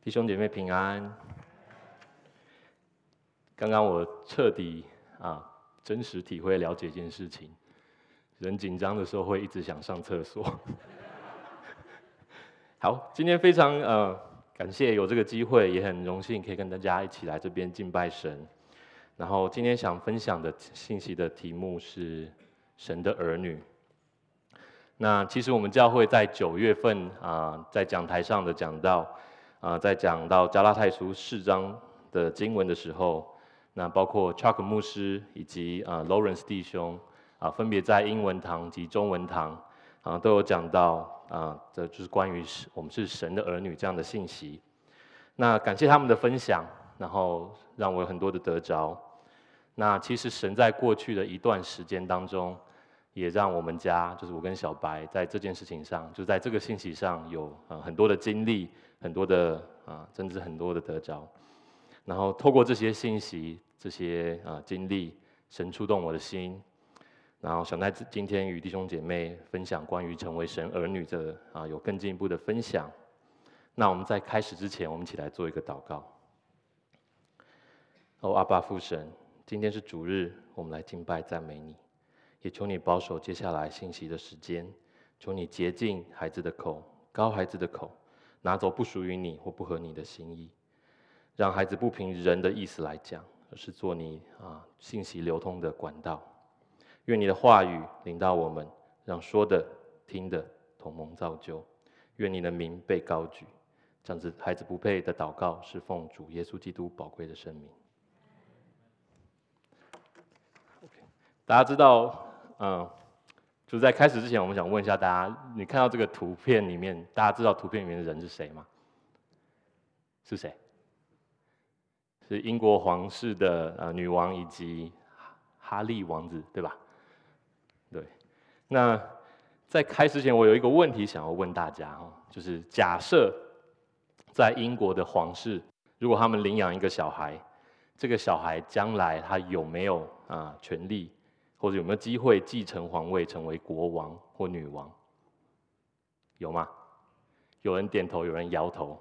弟兄姐妹平安。刚刚我彻底真实体会了解一件事情：人紧张的时候会一直想上厕所。好，今天非常感谢有这个机会，也很荣幸可以跟大家一起来这边敬拜神。然后今天想分享的信息的题目是神的儿女。那其实我们教会在9月份在讲台上的讲到在讲到加拉太书4章的经文的时候，那包括 Chuck 牧师以及Lawrence 弟兄分别在英文堂及中文堂都有讲到这就是关于我们是神的儿女这样的信息。那感谢他们的分享，然后让我有很多的得着。那其实神在过去的一段时间当中，也让我们家，就是我跟小白，在这件事情上，就在这个信息上有很多的经历，很多的甚至很多的得着。然后透过这些信息、这些经历，神触动我的心。然后想在今天与弟兄姐妹分享关于成为神儿女的有更进一步的分享。那我们在开始之前，我们一起来做一个祷告。阿爸父神，今天是主日，我们来敬拜赞美你，也求你保守接下来信息的时间，求你洁净孩子的口，膏孩子的口，拿走不属于你或不合你的心意，让孩子不凭人的意思来讲，而是做你信息流通的管道。愿你的话语领导我们，让说的听的同蒙造就。愿你的名被高举。这样子孩子不配的祷告，是奉主耶稣基督宝贵的圣名。大家知道，就在开始之前，我们想问一下大家，你看到这个图片里面，大家知道图片里面的人是谁吗？是谁？是英国皇室的女王以及哈利王子，对吧？对。那在开始之前，我有一个问题想要问大家就是假设在英国的皇室，如果他们领养一个小孩，这个小孩将来他有没有权利？或者有没有机会继承皇位，成为国王或女王？有吗？有人点头，有人摇头。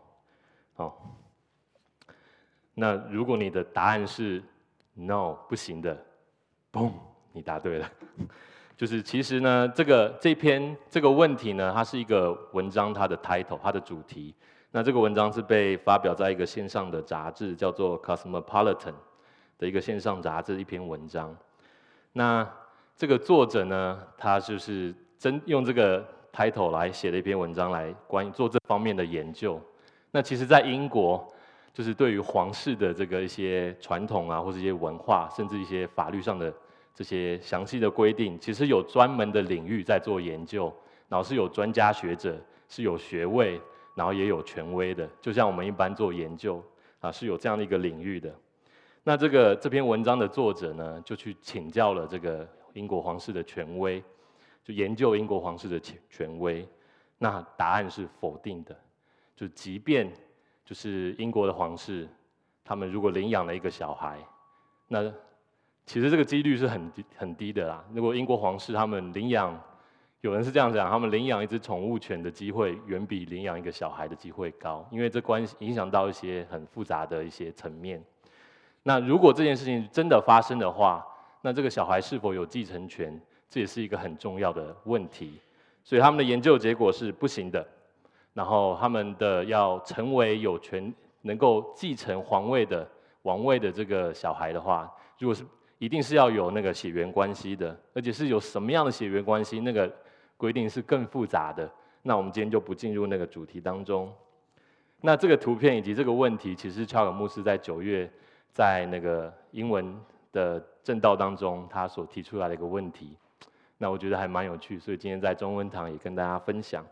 那如果你的答案是 no 不行的，嘣，你答对了。就是其实呢，这个问题呢，它是一个文章，它的 title， 它的主题。那这个文章是被发表在一个线上的杂志，叫做 Cosmopolitan 的一个线上杂志一篇文章。那这个作者呢，他就是用这个 title 来写了一篇文章，来关于做这方面的研究。那其实，在英国，就是对于皇室的这个一些传统或者一些文化，甚至一些法律上的这些详细的规定，其实有专门的领域在做研究，然后是有专家学者，是有学位，然后也有权威的，就像我们一般做研究是有这样的一个领域的。那这篇文章的作者呢，就去请教了这个英国皇室的权威，就研究英国皇室的权威。那答案是否定的，就即便就是英国的皇室，他们如果领养了一个小孩，那其实这个几率是很低的啦。如果英国皇室他们领养，有人是这样讲，他们领养一只宠物犬的机会远比领养一个小孩的机会高，因为这影响到一些很复杂的一些层面。那如果这件事情真的发生的话，那这个小孩是否有继承权，这也是一个很重要的问题。所以他们的研究结果是不行的。然后他们的要成为有权能够继承王位的这个小孩的话，如果是一定是要有那个血缘关系的，而且是有什么样的血缘关系，那个规定是更复杂的。那我们今天就不进入那个主题当中。那这个图片以及这个问题，其实乔尔牧师在9月在那个英文的正道当中，他所提出来的一个问题，那我觉得还蛮有趣，所以今天在中文堂也跟大家分享。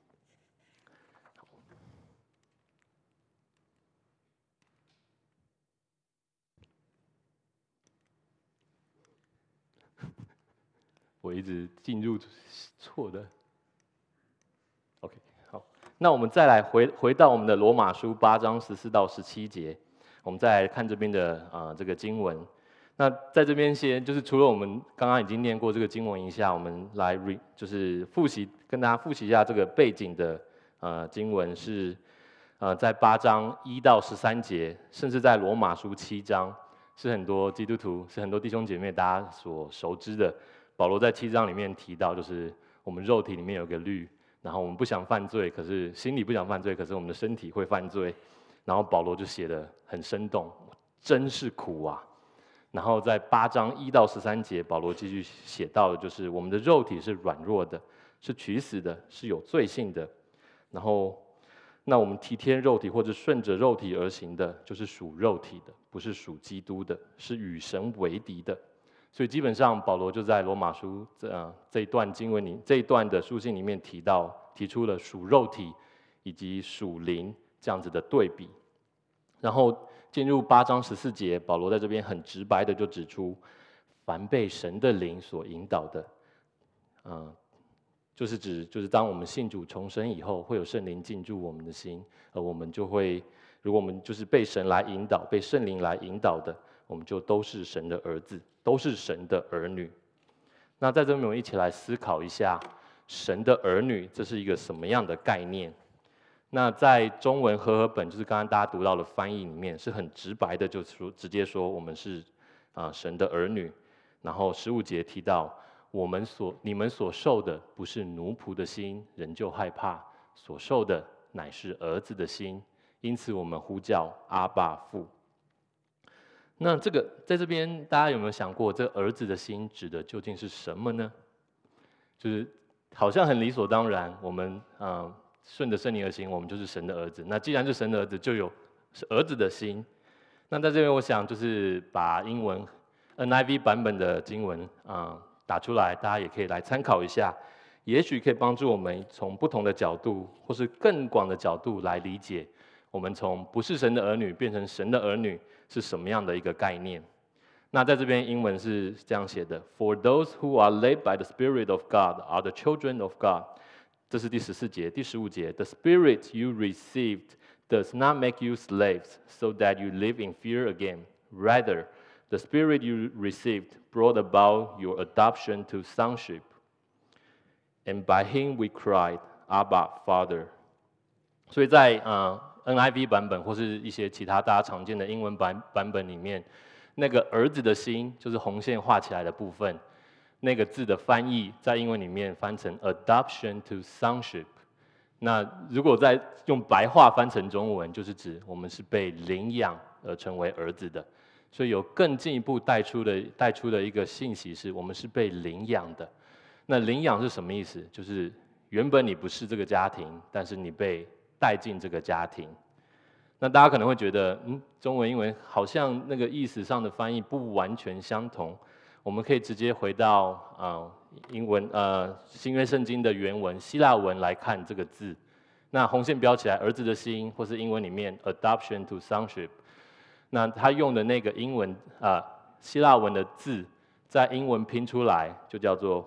我一直进入错的 ，OK， 好，那我们再来回到我们的罗马书8章14到17节，我们再来看这边的这个经文。那在这边先就是除了我们刚刚已经念过这个经文一下，我们来就是跟大家复习一下这个背景的经文是在8章1到13节，甚至在罗马书7章，是很多基督徒、是很多弟兄姐妹大家所熟知的。保罗在7章里面提到，就是我们肉体里面有个律，然后我们不想犯罪，可是心里不想犯罪，可是我们的身体会犯罪。然后保罗就写得很生动，真是苦啊！然后在8章1到13节，保罗继续写到的就是我们的肉体是软弱的，是取死的，是有罪性的。然后，那我们体贴肉体或者顺着肉体而行的，就是属肉体的，不是属基督的，是与神为敌的。所以基本上，保罗就在罗马书这一段经文里，这一段的书信里面提出了属肉体以及属灵这样子的对比。然后进入8章14节，保罗在这边很直白的就指出，凡被神的灵所引导的，就是当我们信主重生以后，会有圣灵进驻我们的心，而我们就会，如果我们就是被神来引导，被圣灵来引导的，我们就都是神的儿子，都是神的儿女。那在这边我们一起来思考一下，神的儿女这是一个什么样的概念？那在中文和合本，就是刚刚大家读到的翻译里面，是很直白的，就直接说我们是神的儿女。然后15节提到，你们所受的不是奴仆的心，人就害怕；所受的乃是儿子的心，因此我们呼叫阿爸父。那这个在这边，大家有没有想过，这个儿子的心指的究竟是什么呢？就是好像很理所当然，我们顺着圣灵而行，我们就是神的儿子。那既然是神的儿子，就有是儿子的心。那在这边，我想就是把英文 NIV 版本的经文打出来，大家也可以来参考一下，也许可以帮助我们从不同的角度，或是更广的角度来理解，我们从不是神的儿女变成神的儿女是什么样的一个概念。那在这边英文是这样写的 ：For those who are led by the Spirit of God are the children of God。这是第14节，第15节 ：The Spirit you received does not make you slaves, so that you live in fear again. Rather, the Spirit you received brought about your adoption to sonship, and by Him we cried, Abba, Father. 所以在NIV 版本或是一些其他大家常见的英文版本里面，那个儿子的心就是红线画起来的部分。那个字的翻译在英文里面翻成 adoption to sonship， 那如果再用白话翻成中文，就是指我们是被领养而成为儿子的。所以有更进一步带出的一个信息是，我们是被领养的。那领养是什么意思？就是原本你不是这个家庭，但是你被带进这个家庭。那大家可能会觉得，中文英文好像那个意思上的翻译不完全相同。我们可以直接回到英文新约圣经的原文希腊文来看这个字。那红线标起来，儿子的心，或是英文里面 adoption to sonship。那他用的那个英文希腊文的字，在英文拼出来就叫做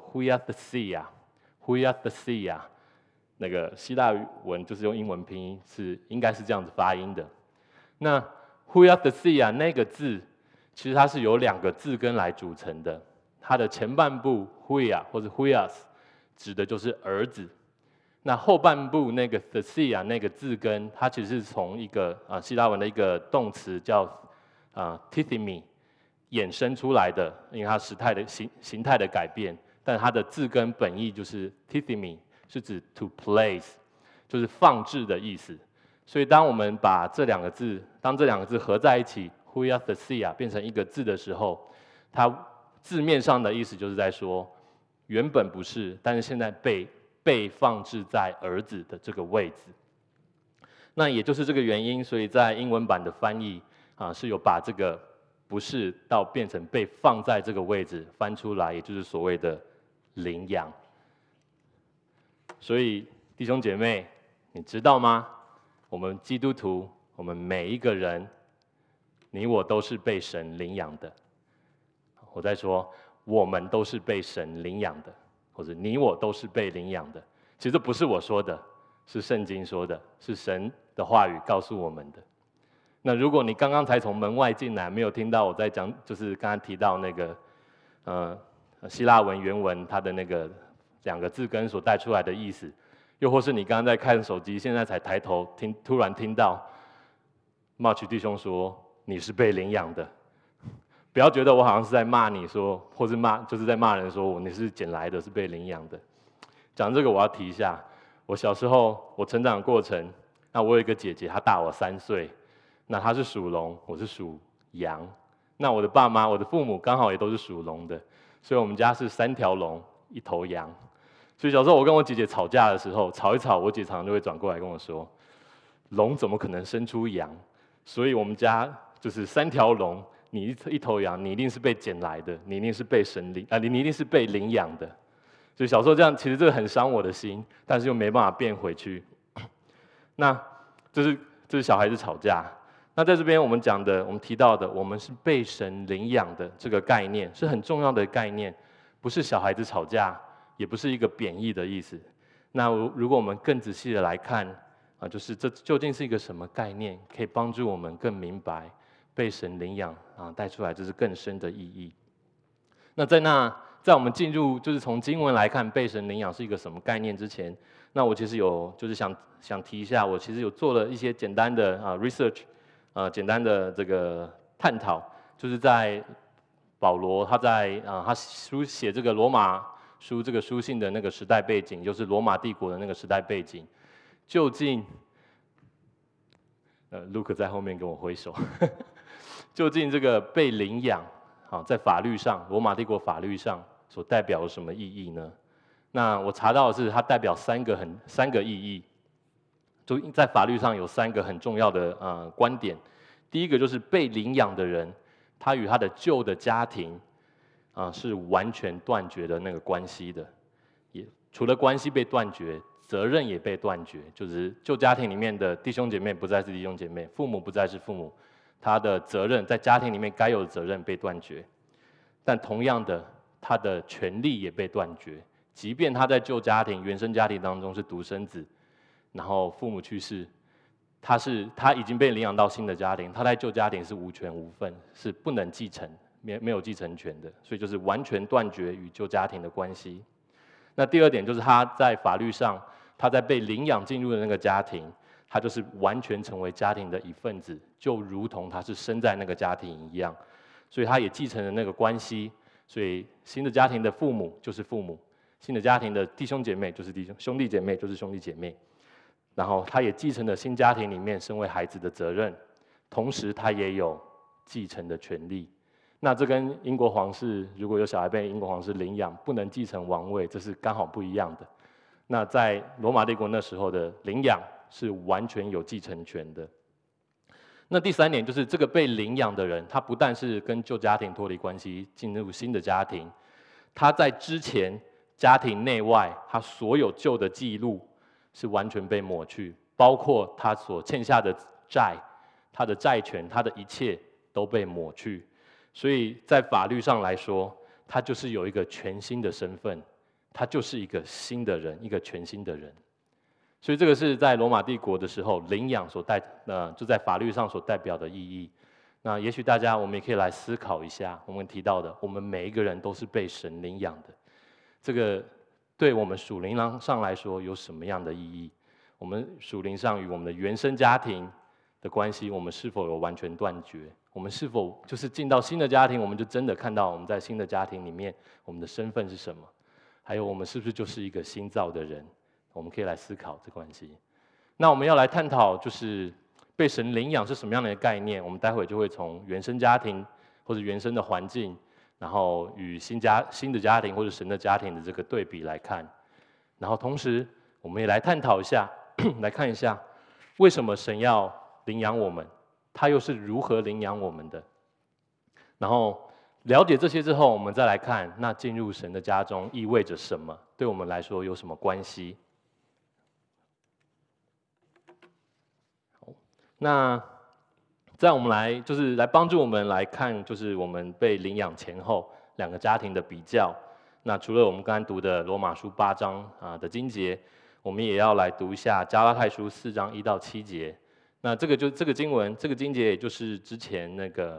huiathesia。那个希腊文就是用英文拼音，应该是这样子发音的。那 huiathesia 那个字，其实它是由2个字根来组成的。它的前半部 huia 或者 huias 指的就是儿子，那后半部那个 thesia 那个字根，它其实是从一个希腊文的一个动词叫tithemi 衍生出来的，因为它形态的改变，但它的字根本意就是 tithemi， 是指 to place， 就是放置的意思。所以当我们把这2个字合在一起 huiathesia 变成一个字的时候，它字面上的意思就是在说，原本不是，但是现在被放置在儿子的这个位置。那也就是这个原因，所以在英文版的翻译是有把这个不是到变成被放在这个位置翻出来，也就是所谓的领养。所以弟兄姐妹，你知道吗？我们基督徒，我们每一个人，你我都是被神领养的。我在说，我们都是被神领养的，或者你我都是被领养的。其实这不是我说的，是圣经说的，是神的话语告诉我们的。那如果你刚刚才从门外进来，没有听到我在讲，就是刚刚提到那个希腊文原文它的那个2个字根所带出来的意思， 又或是你刚刚在看手机，现在才抬头突然听到 March 弟兄说你是被领养的，不要觉得我好像是在骂你说，或是就是在骂人说你是捡来的，是被领养的。讲这个我要提一下，我小时候我成长的过程，那我有一个姐姐，她大我3岁，那她是属龙，我是属羊。那我的爸妈，我的父母刚好也都是属龙的，所以我们家是3条龙1头羊。所以小时候我跟我姐姐吵架的时候，吵一吵，我姐常常就会转过来跟我说：“龙怎么可能生出羊？”所以我们家就是3条龙，你一头羊，你一定是被捡来的，你一定是被你一定是被领养的。所以小时候这样，其实这个很伤我的心，但是又没办法变回去。那这是小孩子吵架。那在这边我们讲的，我们提到的，我们是被神领养的这个概念，是很重要的概念，不是小孩子吵架，也不是一个贬义的意思。那如果我们更仔细的来看，就是这究竟是一个什么概念，可以帮助我们更明白被神领养带出来，这是更深的意义。那在我们进入就是从经文来看被神领养是一个什么概念之前，那我其实就是想提一下，我其实有做了一些简单的research，简单的这个探讨，就是在保罗他写这个罗马书这个书信的那个时代背景，就是罗马帝国的那个时代背景，究竟Luke 在后面跟我挥手，究竟这个被领养在法律上，罗马帝国法律上所代表了什么意义呢？那我查到的是，它代表三个意义，就在法律上有3个很重要的观点。第一个就是被领养的人，他与他的旧的家庭是完全断绝的那个关系的，也除了关系被断绝，责任也被断绝，就是旧家庭里面的弟兄姐妹不再是弟兄姐妹，父母不再是父母，他的责任在家庭里面该有的责任被断绝。但同样的，他的权利也被断绝，即便他在旧家庭、原生家庭当中是独生子，然后父母去世，他已经被领养到新的家庭，他在旧家庭是无权无份，是不能继承，没有继承权的，所以就是完全断绝与旧家庭的关系。那第二点就是他在法律上，他在被领养进入的那个家庭，他就是完全成为家庭的一份子，就如同他是生在那个家庭一样。所以他也继承了那个关系，所以新的家庭的父母就是父母，新的家庭的弟兄姐妹就是兄弟姐妹就是兄弟姐妹，然后他也继承了新家庭里面身为孩子的责任，同时他也有继承的权利。那这跟英国皇室如果有小孩被英国皇室领养不能继承王位，这是刚好不一样的。那在罗马帝国那时候的领养是完全有继承权的。那第3点就是这个被领养的人，他不但是跟旧家庭脱离关系，进入新的家庭，他在之前家庭内外，他所有旧的记录是完全被抹去，包括他所欠下的债，他的债权，他的一切都被抹去。所以在法律上来说，他就是有一个全新的身份，他就是一个新的人，一个全新的人。所以这个是在罗马帝国的时候领养就在法律上所代表的意义。那也许我们也可以来思考一下，我们提到的，我们每一个人都是被神领养的，这个对我们属灵上来说有什么样的意义？我们属灵上与我们的原生家庭的关系，我们是否有完全断绝？我们是否就是进到新的家庭，我们就真的看到我们在新的家庭里面，我们的身份是什么？还有我们是不是就是一个新造的人？我们可以来思考这关系。那我们要来探讨，就是被神领养是什么样的概念？我们待会就会从原生家庭或者原生的环境，然后与新的家庭或者神的家庭的这个对比来看。然后同时，我们也来探讨一下，来看一下为什么神要领养我们，他又是如何领养我们的。然后了解这些之后，我们再来看，那进入神的家中意味着什么？对我们来说有什么关系？那在我们来帮助我们来看，就是我们被领养前后2个家庭的比较。那除了我们刚刚读的罗马书8章的经节，我们也要来读一下加拉太书4章1到7节。那这个经文，这个经节也就是之前那个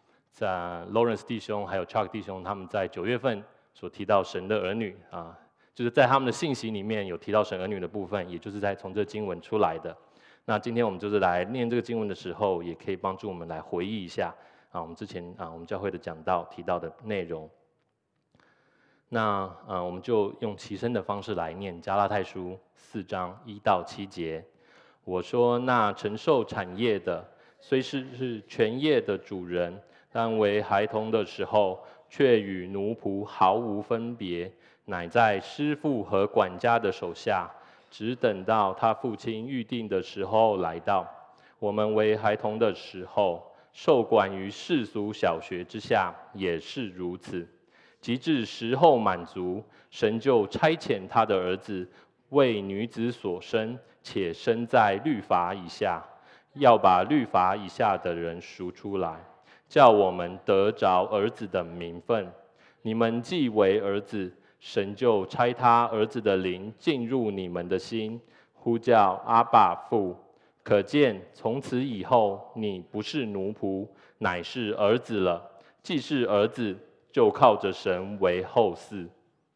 在 Lawrence 弟兄还有 Chuck 弟兄他们在9月份所提到神的儿女就是在他们的信息里面有提到神儿女的部分，也就是在从这经文出来的。那今天我们就是来念这个经文的时候，也可以帮助我们来回忆一下我们之前我们教会的讲道提到的内容。那我们就用齐声的方式来念加拉太书4章1到7节。我说，那承受产业的，虽是全业的主人，但为孩童的时候，却与奴仆毫无分别，乃在师傅和管家的手下，只等到他父亲预定的时候来到。我们为孩童的时候，受管于世俗小学之下，也是如此。及至时候满足，神就差遣他的儿子，为女子所生，且生在律法以下，要把律法以下的人赎出来，叫我们得着儿子的名分。你们既为儿子，神就差他儿子的灵进入你们的心，呼叫阿爸父。可见从此以后，你不是奴仆，乃是儿子了。既是儿子，就靠着神为后嗣。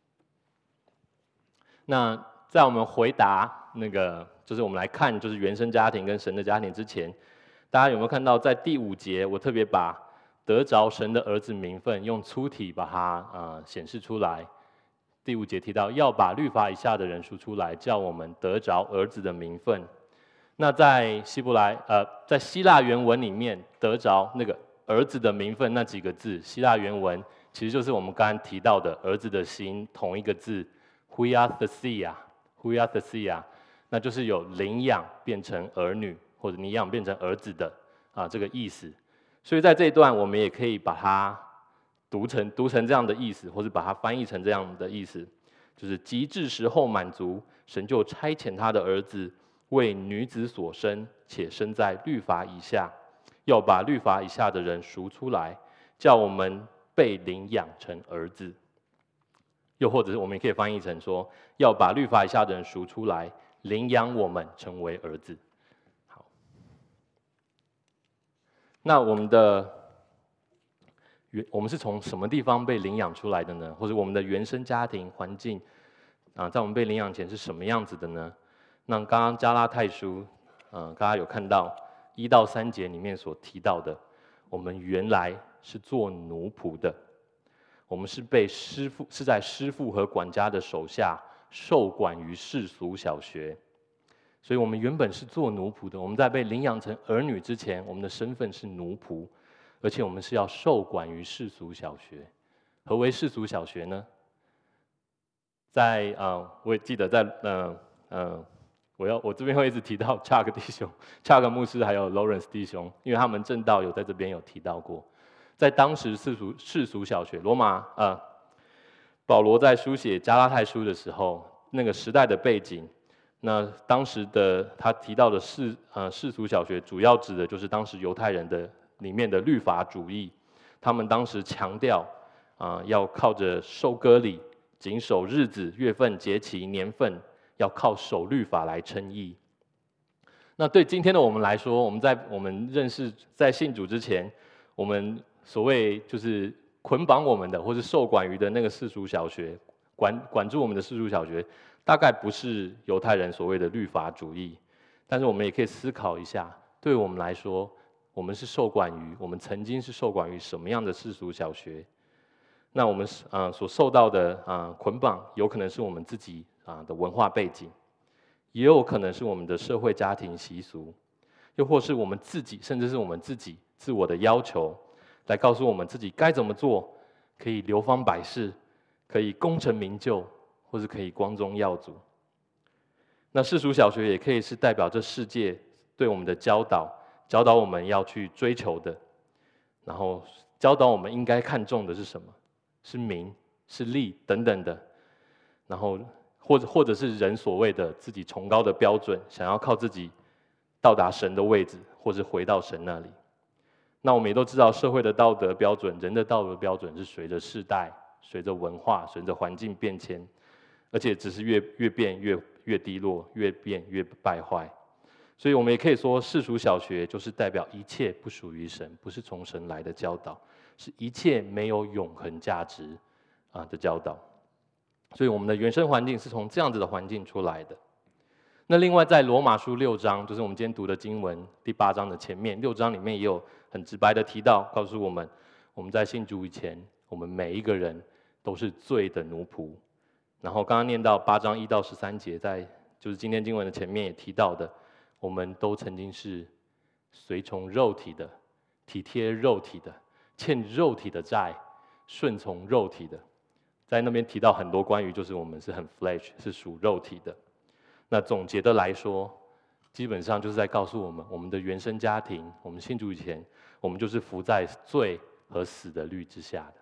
那在我们回答就是我们来看就是原生家庭跟神的家庭之前，大家有没有看到在第5节，我特别把得着神的儿子名分用粗体把它显示出来。第5节提到要把律法以下的人赎出来，叫我们得着儿子的名分。那在在希腊原文里面，得着那个儿子的名分那几个字，希腊原文其实就是我们刚刚提到的儿子的心，同一个字 huiathesia， 那就是有领养变成儿女，或者你养变成儿子的这个意思。所以在这一段，我们也可以把它读成这样的意思，或者把它翻译成这样的意思，就是及至时候满足，神就差遣他的儿子，为女子所生，且生在律法以下，要把律法以下的人赎出来，叫我们被领养成儿子。又或者是我们也可以翻译成说，要把律法以下的人赎出来，领养我们成为儿子。好，那我们是从什么地方被领养出来的呢？或者我们的原生家庭环境在我们被领养前是什么样子的呢？那刚刚加拉太书大家有看到1到3节里面所提到的，我们原来是做奴仆的，我们是在师傅和管家的手下，受管于世俗小学。所以我们原本是做奴仆的，我们在被领养成儿女之前，我们的身份是奴仆，而且我们是要受管于世俗小学。何为世俗小学呢？我也记得在我这边会一直提到 Chuck 弟兄、Chuck 牧师还有 Lawrence 弟兄，因为他们正道有在这边有提到过。在当时世俗小学，保罗在书写加拉太书的时候，那个时代的背景，那当时的他提到的世俗小学，主要指的就是当时犹太人的里面的律法主义。他们当时强调要靠着受割礼、谨守日子、月份、节期、年份，要靠守律法来称义。那对今天的我们来说，我们认识在信主之前，我们所谓就是捆绑我们的，或是受管于的那个世俗小学，管住我们的世俗小学，大概不是犹太人所谓的律法主义。但是我们也可以思考一下，对我们来说，我们曾经是受管于什么样的世俗小学？那我们所受到的捆绑，有可能是我们自己的文化背景，也有可能是我们的社会家庭习俗，又或是我们自己，甚至是我们自己自我的要求，来告诉我们自己该怎么做，可以流芳百世，可以功成名就，或是可以光宗耀祖。那世俗小学也可以是代表这世界对我们的教导我们要去追求的，然后教导我们应该看重的是什么，是名，是利等等的，然后或者是人所谓的自己崇高的标准，想要靠自己到达神的位置，或是回到神那里。那我们也都知道，社会的道德标准，人的道德标准是随着世代、随着文化、随着环境变迁，而且只是越变越低落，越变越败坏。所以我们也可以说，世俗小学就是代表一切不属于神，不是从神来的教导，是一切没有永恒价值的教导。 所以我们的原生环境是从这样子的环境出来的。那另外在罗马书6章，就是我们今天读的经文第8章的前面，6章里面也有很直白的提到，告诉我们，我们在信主以前，我们每一个人都是罪的奴仆。然后刚刚念到8章1到13节，在就是今天经文的前面也提到的，我们都曾经是随从肉体的，体贴肉体的，欠肉体的债，顺从肉体的。在那边提到很多关于就是我们是很 flesh， 是属肉体的。那总结的来说，基本上就是在告诉我们，我们的原生家庭，我们信主以前，我们就是伏在罪和死的律之下的。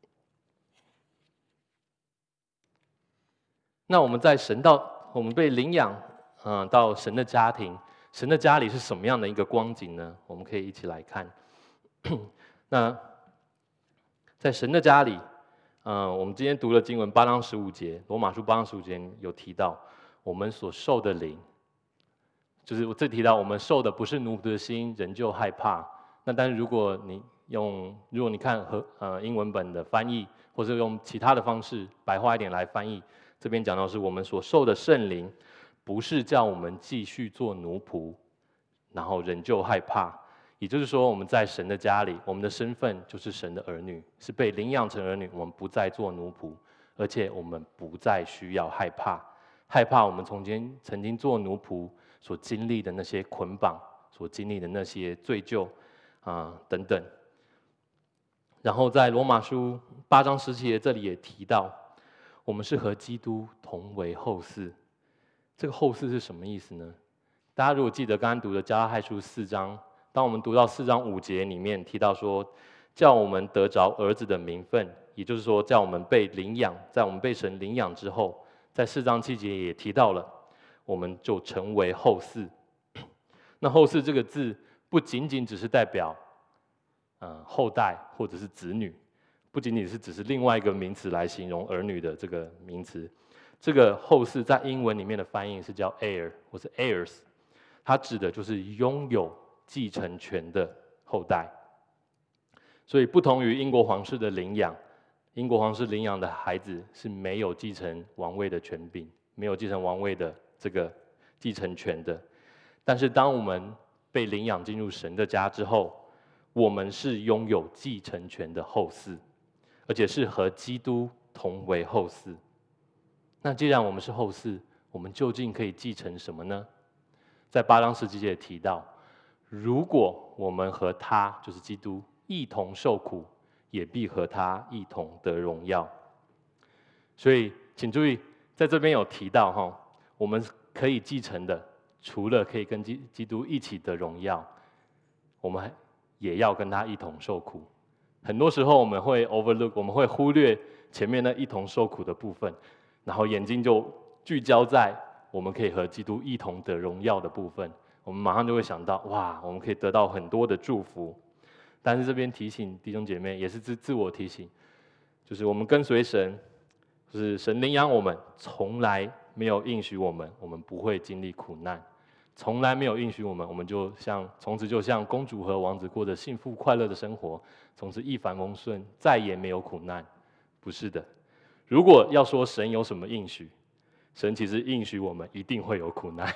那我们在我们被领养，到神的家庭，神的家里是什么样的一个光景呢？我们可以一起来看。那在神的家里，我们今天读了经文8章15节，罗马书8章15节有提到，我们所受的灵，就是我这提到我们受的不是奴仆的心，仍旧害怕。那但是如果你看英文本的翻译，或者用其他的方式白话一点来翻译，这边讲到是我们所受的圣灵，不是叫我们继续做奴仆，然后仍旧害怕。也就是说，我们在神的家里，我们的身份就是神的儿女，是被领养成儿女，我们不再做奴仆，而且我们不再需要害怕我们曾经做奴仆所经历的那些捆绑，所经历的那些罪疚等等。然后在罗马书8章17节这里也提到，我们是和基督同为后嗣。这个后嗣是什么意思呢？大家如果记得刚刚读的加拉太书4章，当我们读到4章5节里面提到说，叫我们得着儿子的名分，也就是说叫我们被领养，在我们被神领养之后，在4章7节也提到了，我们就成为后嗣。那后嗣这个字不仅仅只是代表后代或者是子女，不仅仅是只是另外一个名词来形容儿女的这个名词。这个后嗣在英文里面的翻译是叫 heir 或是 heirs， 它指的就是拥有继承权的后代。所以不同于英国皇室的领养，英国皇室领养的孩子是没有继承王位的权柄，没有继承王位的这个继承权的。但是当我们被领养进入神的家之后，我们是拥有继承权的后嗣，而且是和基督同为后嗣。那既然我们是后嗣，我们究竟可以继承什么呢？在8章17节提到，如果我们和他，就是基督，一同受苦，也必和他一同得荣耀。所以请注意，在这边有提到我们可以继承的，除了可以跟基督一起得荣耀，我们也要跟他一同受苦。很多时候我们会 overlook， 我们会忽略前面那一同受苦的部分，然后眼睛就聚焦在我们可以和基督一同得荣耀的部分，我们马上就会想到，哇，我们可以得到很多的祝福。但是这边提醒弟兄姐妹，也是自我提醒，就是我们跟随神，就是神领养我们，从来没有应许我们不会经历苦难，从来没有应许我们就从此就像公主和王子过着幸福快乐的生活，从此一帆风顺，再也没有苦难。不是的，如果要说神有什么应许，神其实应许我们一定会有苦难。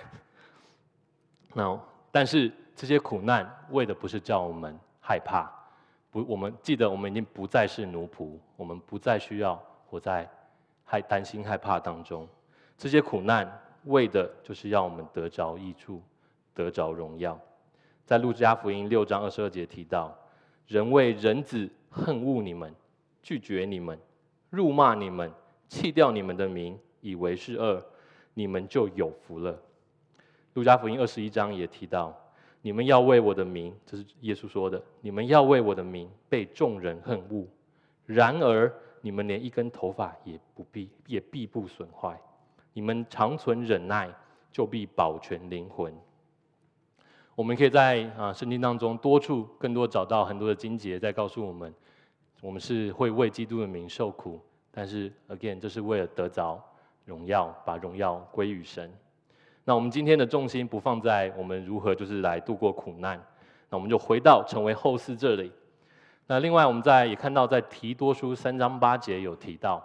但是这些苦难为的不是叫我们害怕，我们记得我们已经不再是奴仆，我们不再需要活在担心害怕当中。这些苦难为的就是要我们得着益处，得着荣耀。在路加福音6章22节提到，人为人子恨恶你们，拒绝你们，辱骂你们，弃掉你们的名，以为是恶，你们就有福了。路加福音21章也提到，你们要为我的名，这是耶稣说的，你们要为我的名被众人恨恶，然而你们连一根头发也必不损坏，你们长存忍耐，就必保全灵魂。我们可以在圣经当中更多找到很多的经节，在告诉我们，我们是会为基督的名受苦，但是 again， 这是为了得着荣耀，把荣耀归于神。那我们今天的重心不放在我们如何就是来度过苦难，那我们就回到成为后嗣这里。那另外我们也看到在提多书3章8节有提到，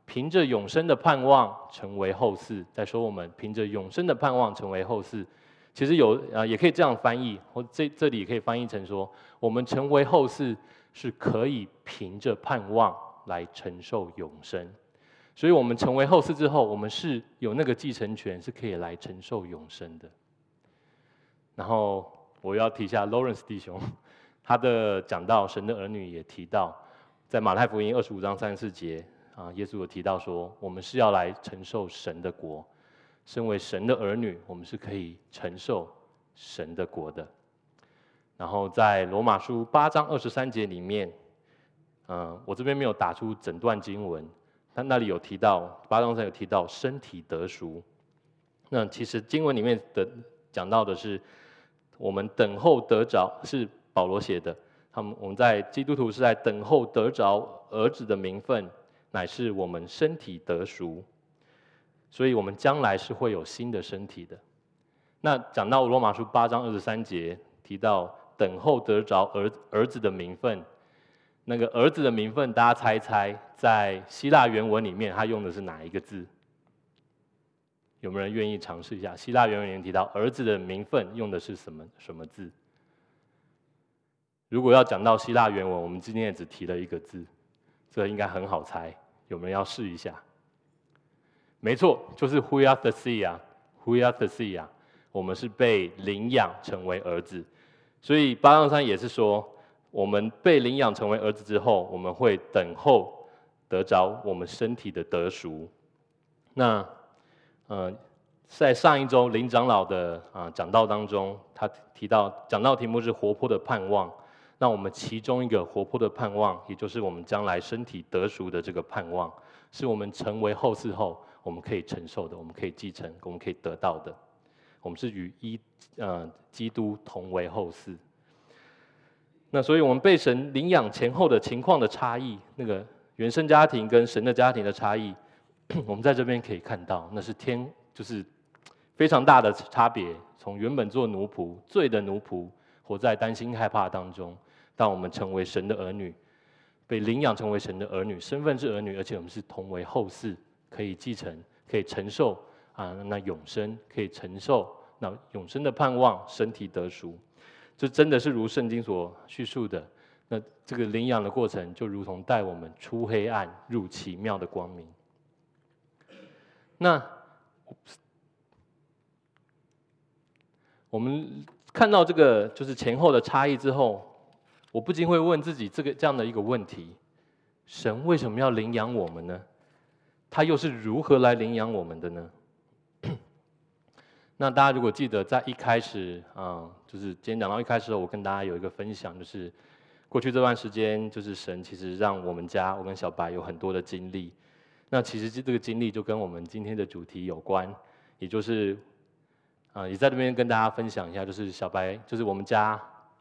凭着永生的盼望成为后嗣。再说我们凭着永生的盼望成为后嗣，其实也可以这样翻译，或这里也可以翻译成说，我们成为后嗣是可以凭着盼望来承受永生。所以我们成为后嗣之后，我们是有那个继承权，是可以来承受永生的。然后我要提一下 Lawrence 弟兄，他的讲到神的儿女也提到，在马太福音25章34节耶稣有提到说，我们是要来承受神的国，身为神的儿女，我们是可以承受神的国的。然后在罗马书8章23节里面，我这边没有打出整段经文，但那里有提到8章3有提到身体得赎。那其实经文里面的讲到的是，我们等候得着，是保罗写的。我们在基督徒是在等候得着儿子的名分，乃是我们身体得赎，所以我们将来是会有新的身体的。那讲到罗马书8章23节提到等候得着儿子的名分，那个儿子的名分，大家猜一猜，在希腊原文里面他用的是哪一个字？有没有人愿意尝试一下？希腊原文里面提到儿子的名分用的是什么字？如果要讲到希腊原文，我们今天也只提了一个字，这应该很好猜。有没有人要试一下？没错，就是 huiathesia，我们是被领养成为儿子。所以8章3也是说，我们被领养成为儿子之后，我们会等候得着我们身体的得赎。那在上一周林长老的讲道当中，他提到讲道题目是活泼的盼望。那我们其中一个活泼的盼望，也就是我们将来身体得赎的这个盼望，是我们成为后嗣后，我们可以承受的，我们可以继承，我们可以得到的。我们是与基督同为后嗣。那所以我们被神领养前后的情况的差异，那个原生家庭跟神的家庭的差异，我们在这边可以看到，那是就是非常大的差别。从原本做奴仆、罪的奴仆，活在担心害怕当中，到我们成为神的儿女，被领养成为神的儿女，身份是儿女，而且我们是同为后嗣，可以继承，可以承受那永生，可以承受那永生的盼望，身体得赎。这真的是如圣经所叙述的，那这个领养的过程，就如同带我们出黑暗，入奇妙的光明。那我们看到这个就是前后的差异之后，我不禁会问自己这样的一个问题：神为什么要领养我们呢？他又是如何来领养我们的呢？那大家如果记得在一开始就是今天讲到一开始，我跟大家有一个分享，就是过去这段时间，就是神其实让我跟小白有很多的经历。那其实这个经历就跟我们今天的主题有关，也就是也在这边跟大家分享一下，就是小白，就是我们家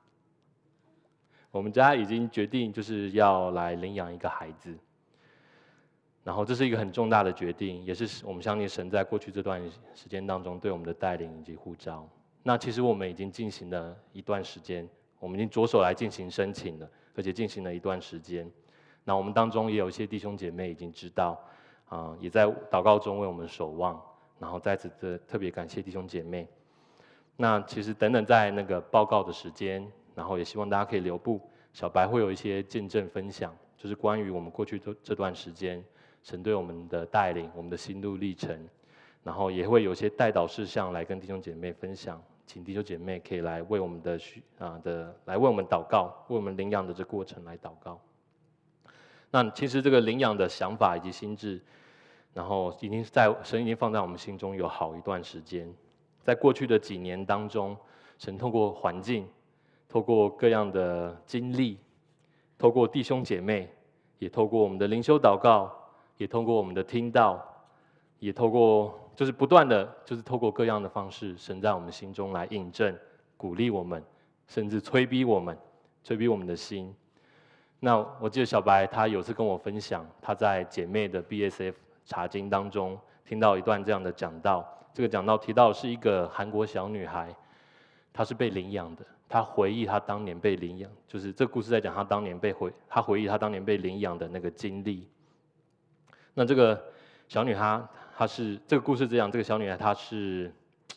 已经决定就是要来领养一个孩子。然后这是一个很重大的决定，也是我们相信神在过去这段时间当中对我们的带领以及呼召。那其实我们已经进行了一段时间，我们已经着手来进行申请了，而且进行了一段时间。那我们当中也有一些弟兄姐妹已经知道，也在祷告中为我们守望。然后在此特别感谢弟兄姐妹。那其实等等在那个报告的时间，然后也希望大家可以留步，小白会有一些见证分享，就是关于我们过去这段时间神对我们的带领，我们的心路历程，然后也会有些代祷事项来跟弟兄姐妹分享，请弟兄姐妹可以来为我们来为我们祷告，为我们领养的这过程来祷告。那其实这个领养的想法以及心志，然后神已经放在我们心中有好一段时间。在过去的几年当中，神透过环境，透过各样的经历，透过弟兄姐妹，也透过我们的灵修祷告，也透过我们的听道，也透过就是不断的就是透过各样的方式，神在我们心中来印证、鼓励我们，甚至催逼我们的心。那我记得小白他有次跟我分享，他在姐妹的 BSF 查经当中听到一段这样的讲道。这个讲道提到的是一个韩国小女孩，她是被领养的。她回忆她当年被领养，就是这个故事在讲她回忆她当年被领养的那个经历。 那这个小女孩，她是这个故事这样，这个小女孩她是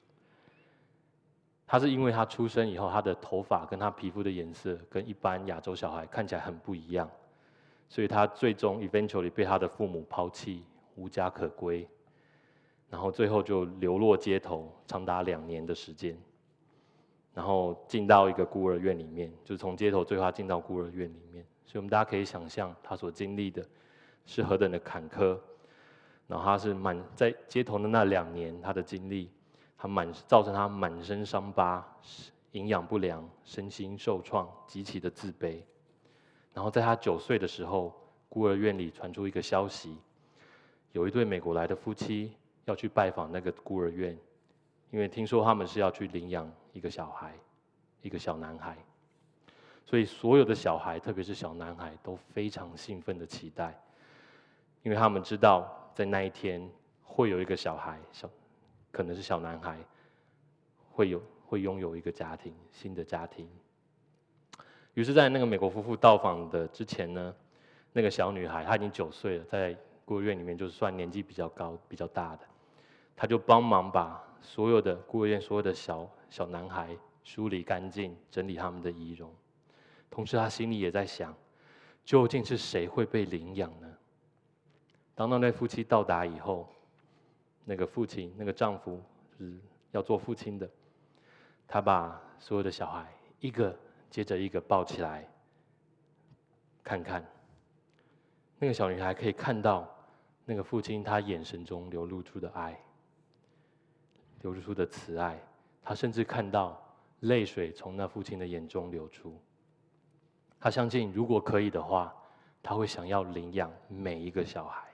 因为她出生以后，她的头发跟她皮肤的颜色跟一般亚洲小孩看起来很不一样，所以她最终 eventually 被她的父母抛弃，无家可归，然后最后就流落街头，长达2年的时间，然后进到一个孤儿院里面，就是从街头最后她进到孤儿院里面，所以我们大家可以想象她所经历的是何等的坎坷。然后他是在街头的那2年，他的经历，造成他满身伤疤，营养不良，身心受创，极其的自卑。然后在他9岁的时候，孤儿院里传出一个消息，有一对美国来的夫妻要去拜访那个孤儿院，因为听说他们是要去领养一个小孩，一个小男孩。所以所有的小孩，特别是小男孩，都非常兴奋的期待，因为他们知道在那一天会有一个小孩，可能是小男孩，会拥有一个家庭，新的家庭。于是，在那个美国夫妇到访的之前呢，那个小女孩她已经9岁了，在孤儿院里面就算年纪比较高、比较大的，她就帮忙把所有的孤儿院所有的小男孩梳理干净，整理他们的仪容。同时，她心里也在想，究竟是谁会被领养呢？当那对夫妻到达以后，那个丈夫就是要做父亲的，他把所有的小孩一个接着一个抱起来，看看。那个小女孩可以看到那个父亲他眼神中流露出的爱，流露出的慈爱，他甚至看到泪水从那父亲的眼中流出。他相信，如果可以的话，他会想要领养每一个小孩。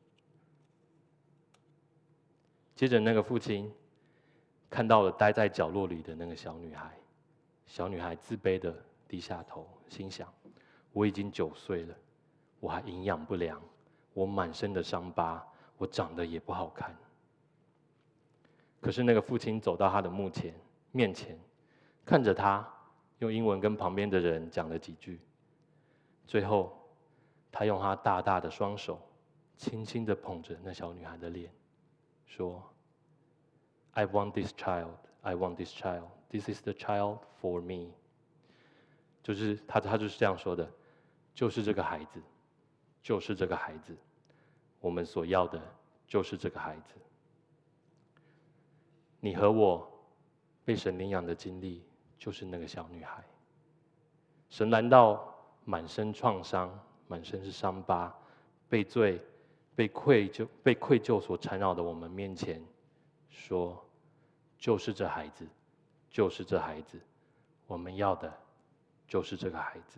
接着，那个父亲看到了待在角落里的那个小女孩，小女孩自卑的低下头，心想：我已经9岁了，我还营养不良，我满身的伤疤，我长得也不好看。可是那个父亲走到她的面前，看着她，用英文跟旁边的人讲了几句，最后，他用他大大的双手，轻轻地捧着那小女孩的脸，说 ：“I want this child, I want this child. This is the child for me。”就是他就是这样说的，就是这个孩子，就是这个孩子，我们所要的就是这个孩子。你和我被神领养的经历，就是那个小女孩。神来到满身创伤，满身是伤疤，被罪、被愧疚所缠绕的我们面前，说：“就是这孩子，就是这孩子，我们要的就是这个孩子。”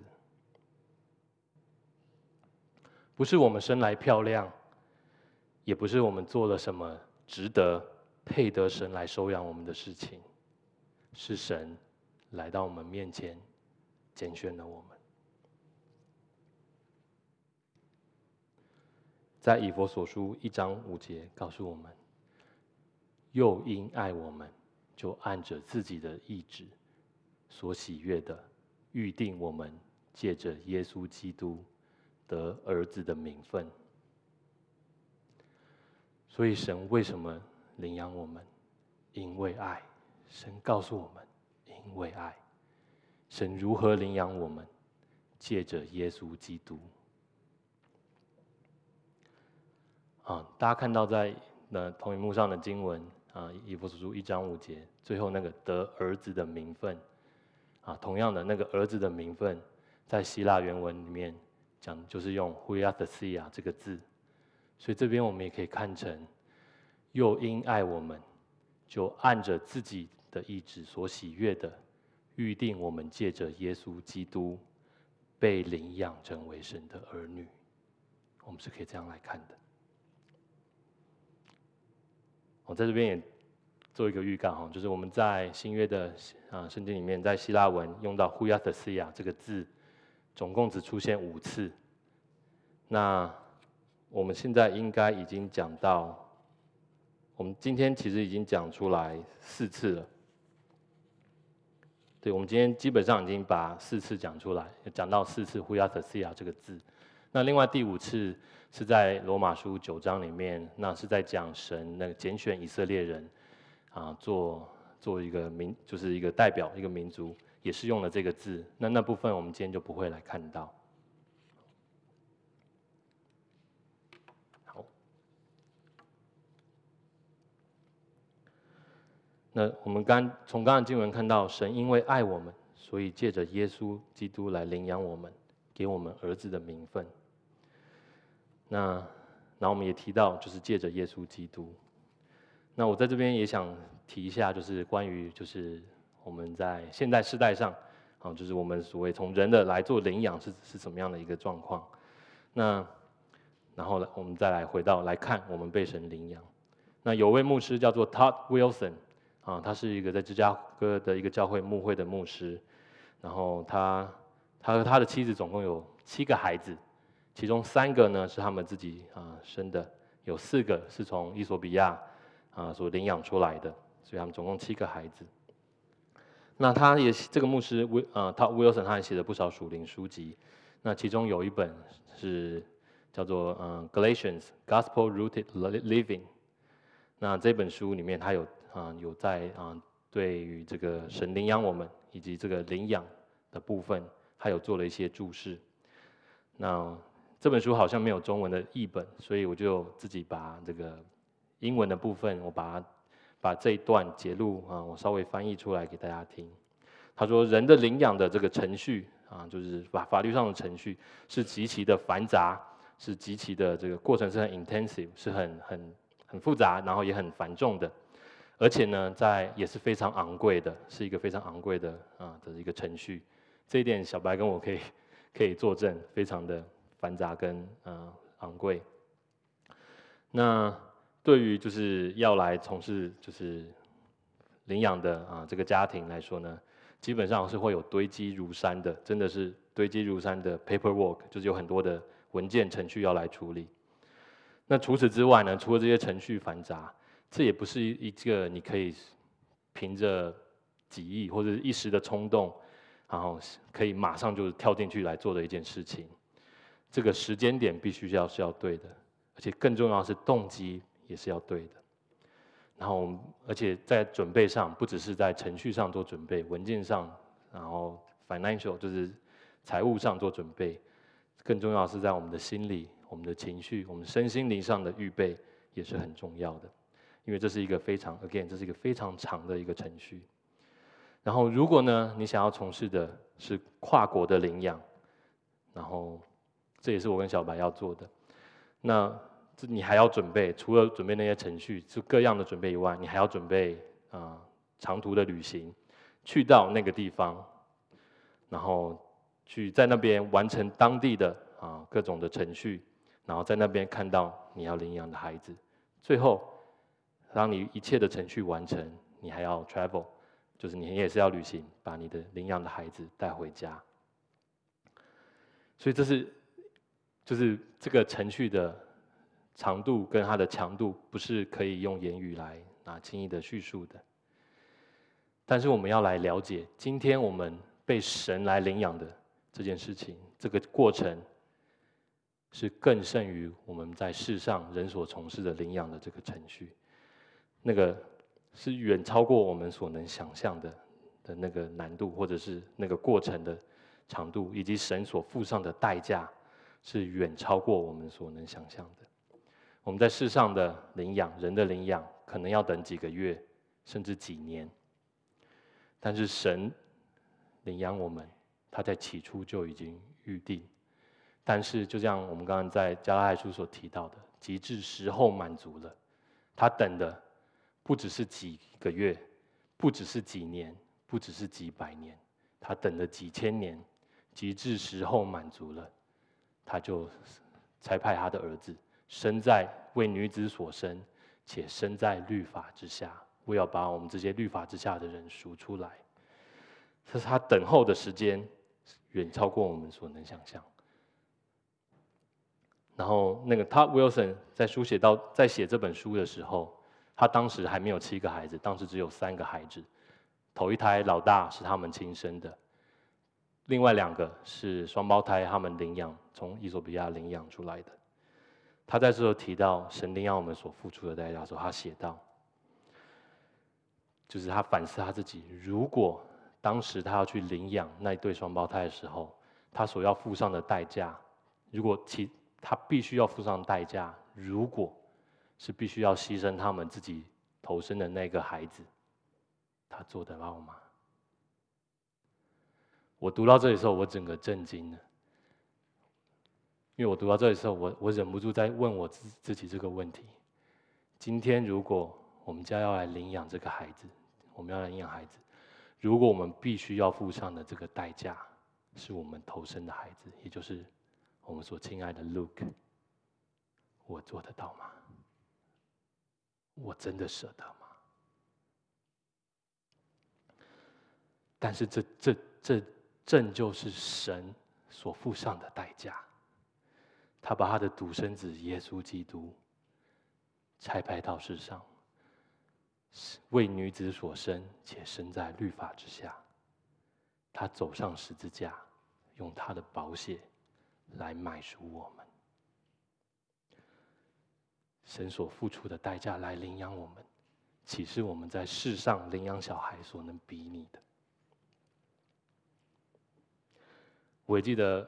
不是我们生来漂亮，也不是我们做了什么值得、配得神来收养我们的事情，是神来到我们面前，拣选了我们。在以弗所书1章5节告诉我们：又因爱我们，就按着自己的意志所喜悦的，预定我们借着耶稣基督得儿子的名分。所以神为什么领养我们？因为爱。神告诉我们，因为爱。神如何领养我们？借着耶稣基督。大家看到在投影幕上的经文以弗所书1章5节，最后那个得儿子的名分同样的那个儿子的名分，在希腊原文里面讲就是用 huiathesia 这个字，所以这边我们也可以看成，又因爱我们，就按着自己的意志所喜悦的，预定我们借着耶稣基督被领养成为神的儿女。我们是可以这样来看的。我在这边也做一个预告就是我们在新约的圣经里面，在希腊文用到 huiathesia 这个字，总共只出现5次。那我们现在应该已经讲到，我们今天其实已经讲出来4次了。对，我们今天基本上已经把4次讲出来，讲到4次 huiathesia 这个字。 那另外第5次是在罗马书9章里面，那是在讲神那个拣选以色列人做一个就是一个代表一个民族，也是用了这个字。那部分我们今天就不会来看到。好，那我们从刚刚的经文看到，神因为爱我们，所以借着耶稣基督来领养我们，给我们儿子的名分。那然后我们也提到，就是借着耶稣基督。那我在这边也想提一下，就是关于就是我们在现代世代上，就是我们所谓从人的来做领养是什么样的一个状况。那然后我们再来回到来看我们被神领养。那有位牧师叫做 Todd Wilson，他是一个在芝加哥的一个教会牧会的牧师。然后他和他的妻子总共有7个孩子，其中3个呢是他们自己生的，有4个是从伊索比亚所领养出来的，所以他们总共7个孩子。那他也这个牧师Todd Wilson 他也写了不少属灵书籍，那其中有一本是叫做Galatians Gospel Rooted Living。那这本书里面他有在对于这个神领养我们以及这个领养的部分，他有做了一些注释。那这本书好像没有中文的译本，所以我就自己把这个英文的部分，我把这一段节录我稍微翻译出来给大家听。他说，人的领养的这个程序就是法律上的程序是极其的繁杂，是极其的这个过程是很 intensive， 是很复杂，然后也很繁重的，而且呢，也是非常昂贵的，是一个非常昂贵的一个程序。这一点小白跟我可以作证，非常的繁杂跟昂贵。那对于就是要来从事就是领养的这个家庭来说呢，基本上是会有堆积如山的，真的是堆积如山的 paperwork， 就是有很多的文件程序要来处理。那除此之外呢，除了这些程序繁杂，这也不是一个你可以凭着己意或者一时的冲动，然后可以马上就跳进去来做的一件事情。这个时间点必须是要对的，而且更重要的是动机也是要对的。然后，而且在准备上，不只是在程序上做准备，文件上，然后 financial 就是财务上做准备，更重要的是在我们的心理、我们的情绪、我们身心灵上的预备也是很重要的。因为这是一个非常长的一个程序。然后，如果呢你想要从事的是跨国的领养，然后这也是我跟小白要做的，那你还要准备，除了准备那些程序，就各样的准备以外，你还要准备长途的旅行，去到那个地方，然后去在那边完成当地的各种的程序，然后在那边看到你要领养的孩子，最后当你一切的程序完成，你还要 travel， 就是你也是要旅行，把你的领养的孩子带回家。所以就是这个程序的长度跟它的强度，不是可以用言语来轻易的叙述的。但是我们要来了解，今天我们被神来领养的这件事情，这个过程是更胜于我们在世上人所从事的领养的这个程序，那个是远超过我们所能想象的那个难度，或者是那个过程的长度，以及神所付上的代价，是远超过我们所能想象的。我们在世上的领养，人的领养，可能要等几个月，甚至几年。但是神领养我们，他在起初就已经预定。但是就像我们刚刚在加拉太书所提到的，极致时候满足了，他等的不只是几个月，不只是几年，不只是几百年，他等了几千年，极致时候满足了，他就差派他的儿子生在为女子所生，且生在律法之下，为要把我们这些律法之下的人赎出来。这是他等候的时间远超过我们所能想象。然后那个 Todd Wilson 在写这本书的时候，他当时还没有7个孩子，当时只有3个孩子。头一胎老大是他们亲生的， 另外2个是双胞胎，他们从伊索比亚领养出来的。他在这时候提到神领养我们所付出的代价的时候，他写道，就是他反思他自己，如果当时他要去领养那一对双胞胎的时候，他所要付上的代价，如果他必须要付上的代价，如果是必须要牺牲他们自己投生的那个孩子，他做得到吗？我读到这里的时候，我整个震惊了，因为我读到这里的时候，我忍不住在问我自己这个问题：今天如果我们家要来领养这个孩子，我们要来领养孩子，如果我们必须要付上的这个代价是我们投生的孩子，也就是我们所亲爱的 Luke， 我做得到吗？我真的舍得吗？但是这正就是神所付上的代价。他把他的独生子耶稣基督差派到世上，为女子所生，且生在律法之下。他走上十字架，用他的宝血来买赎我们。神所付出的代价来领养我们，岂是我们在世上领养小孩所能比拟的？我也记得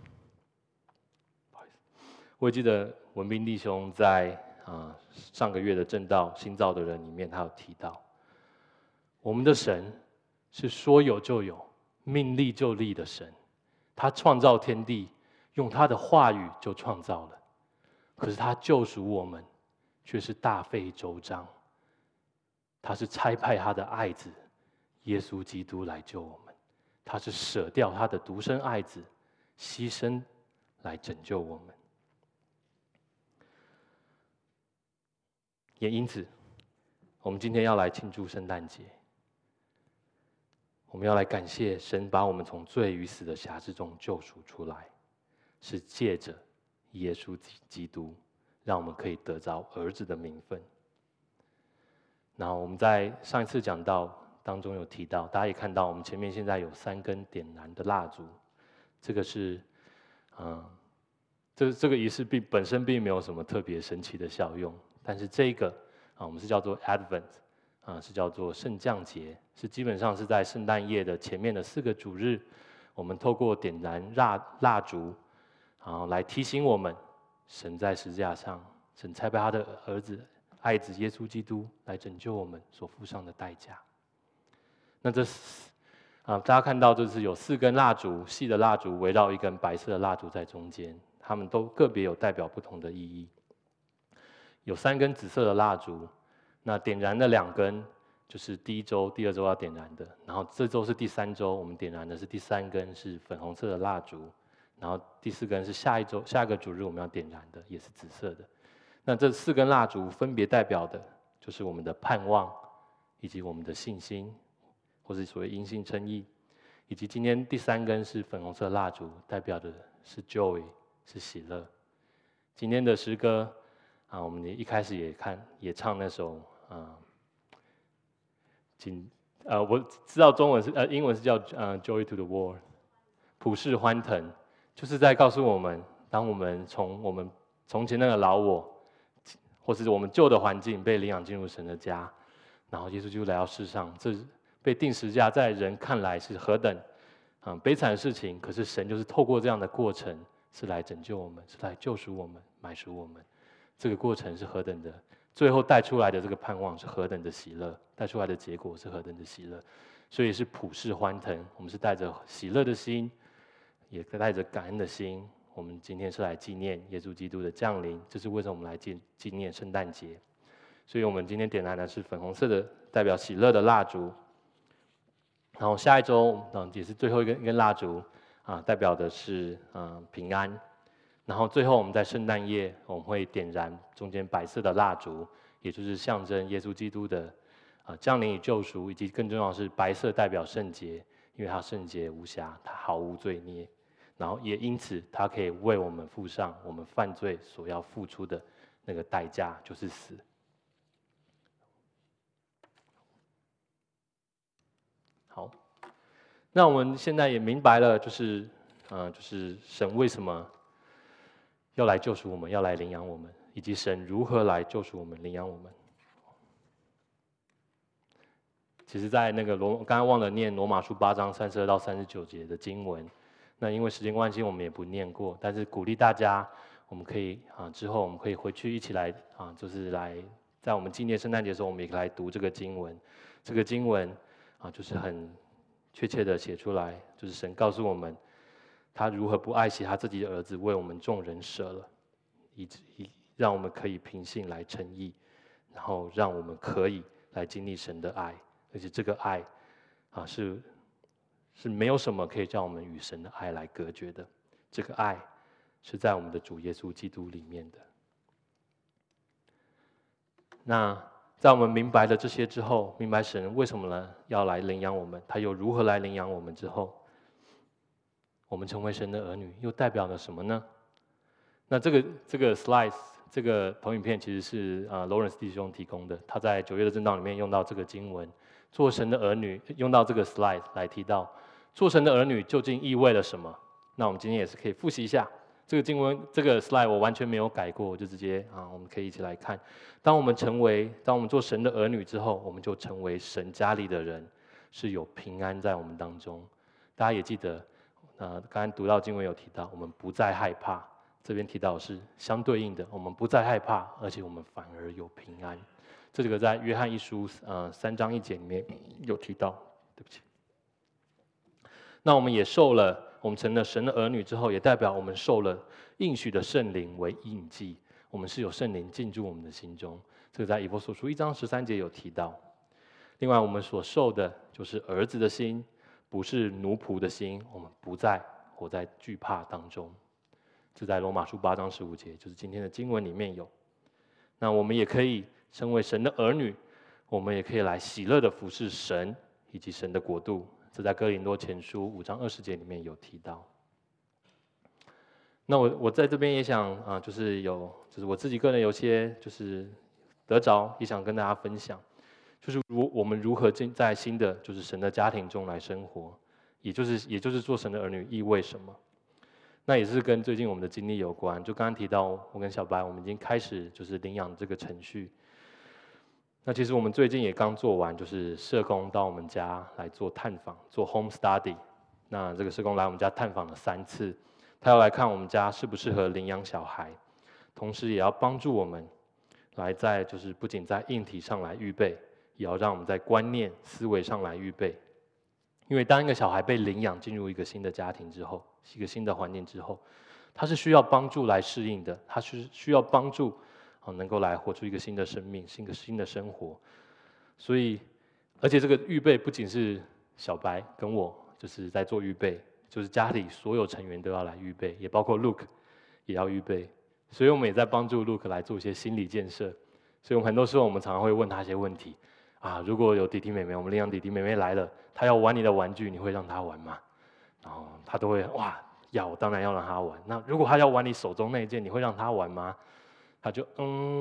文彬弟兄在上个月的正道新造的人里面，他有提到，我们的神是说有就有、命立就立的神。他创造天地，用他的话语就创造了。可是他救赎我们，却是大费周章。他是差派他的爱子耶稣基督来救我们，他是舍掉他的独生爱子，牺牲来拯救我们。也因此，我们今天要来庆祝圣诞节，我们要来感谢神把我们从罪与死的辖制中救赎出来，是借着耶稣基督，让我们可以得着儿子的名分。然后我们在上一次讲道当中有提到，大家也看到我们前面现在有3根点燃的蜡烛，这个是，这个仪式本身并没有什么特别神奇的效用，但是这个我们是叫做 Advent，是叫做圣降节，是基本上是在圣诞夜的前面的4个主日，我们透过点燃蜡烛，来提醒我们，神在十字架上，神差派他的儿子爱子耶稣基督来拯救我们所付上的代价。那大家看到就是有4根蜡烛，细的蜡烛围绕一根白色的蜡烛在中间，它们都个别有代表不同的意义。有3根紫色的蜡烛，那点燃的2根就是第1周、第2周要点燃的，然后这周是第3周，我们点燃的是第3根是粉红色的蜡烛，然后第4根是下一个主日我们要点燃的，也是紫色的。那这4根蜡烛分别代表的就是我们的盼望，以及我们的信心，或是所谓因信称义，以及今天第3根是粉红色的蜡烛，代表的是 joy， 是喜乐。今天的诗歌我们一开始也唱那首我知道中文是英文是叫Joy to the World， 普世欢腾，就是在告诉我们，当我们从我们从前那个老我，或是我们旧的环境被领养进入神的家，然后耶稣基督来到世上，这被钉十字架，在人看来是何等悲惨的事情，可是神就是透过这样的过程，是来拯救我们，是来救赎我们，买赎我们。这个过程是何等的，最后带出来的这个盼望是何等的喜乐，带出来的结果是何等的喜乐，所以是普世欢腾。我们是带着喜乐的心，也带着感恩的心。我们今天是来纪念耶稣基督的降临，这是为什么我们来纪念圣诞节。所以我们今天点燃的是粉红色的代表喜乐的蜡烛，然后下一周也是最后一根蜡烛代表的是平安。然后最后我们在圣诞夜我们会点燃中间白色的蜡烛，也就是象征耶稣基督的降临与救赎，以及更重要的是白色代表圣洁，因为他圣洁无瑕，他毫无罪孽，然后也因此他可以为我们付上我们犯罪所要付出的那个代价，就是死。好， 那我们现在也明白了，就是神为什么要来救赎我们，要来领养我们，以及神如何来救赎我们、领养我们。其实，在那个刚刚忘了念罗马书8章32到39节的经文，那因为时间关系，我们也不念过，但是鼓励大家，我们可以之后我们可以回去一起来就是来在我们纪念圣诞节的时候，我们也来读这个经文。这个经文就是很确切的写出来，就是神告诉我们，他如何不爱惜他自己的儿子，为我们众人舍了，让我们可以凭信来称义，然后让我们可以来经历神的爱。而且这个爱是没有什么可以叫我们与神的爱来隔绝的。这个爱是在我们的主耶稣基督里面的。那在我们明白了这些之后，明白神为什么呢要来领养我们，他又如何来领养我们之后，我们成为神的儿女，又代表了什么呢？那这个 slide 这个投影片其实是Lawrence 弟兄提供的，他在9月的正道里面用到这个经文。做神的儿女，用到这个 slide 来提到，做神的儿女究竟意味了什么？那我们今天也是可以复习一下这个经文，这个 slide 我完全没有改过，我就直接我们可以一起来看。当我们做神的儿女之后，我们就成为神家里的人，是有平安在我们当中。大家也记得，刚刚读到经文有提到，我们不再害怕。这边提到的是相对应的，我们不再害怕，而且我们反而有平安。这个在约翰一书3章1节里面有提到，对不起。那我们也我们成了神的儿女之后，也代表我们受了应许的圣灵为印记，我们是有圣灵进驻我们的心中。这个在以弗所书1章13节有提到。另外，我们所受的就是儿子的心，不是奴仆的心，我们不再活在惧怕当中。这在罗马书8章15节，就是今天的经文里面有。那我们也可以成为神的儿女，我们也可以来喜乐的服侍神以及神的国度。这在哥林多前书5章20节里面有提到。那我在这边也想就是我自己个人有些就是得着，也想跟大家分享，就是我们如何在新的就是神的家庭中来生活，也就是做神的儿女意味什么。那也是跟最近我们的经历有关。就刚刚提到，我跟小白我们已经开始就是领养这个程序。那其实我们最近也刚做完，就是社工到我们家来做探访，做 home study。那这个社工来我们家探访了3次，他要来看我们家适不适合领养小孩，同时也要帮助我们来就是不仅在硬体上来预备，也要让我们在观念思维上来预备。因为当一个小孩被领养进入一个新的家庭之后，一个新的环境之后，他是需要帮助来适应的，他是需要帮助能够来活出一个新的生命，新的生活。所以，而且这个预备不仅是小白跟我就是在做预备，就是家里所有成员都要来预备，也包括 Luke 也要预备。所以我们也在帮助 Luke 来做一些心理建设。所以我们很多时候我们常常会问他一些问题如果有弟弟妹妹，我们领养弟弟妹妹来了，他要玩你的玩具，你会让他玩吗？然后他都会我当然要让他玩。那如果他要玩你手中那一件，你会让他玩吗？他就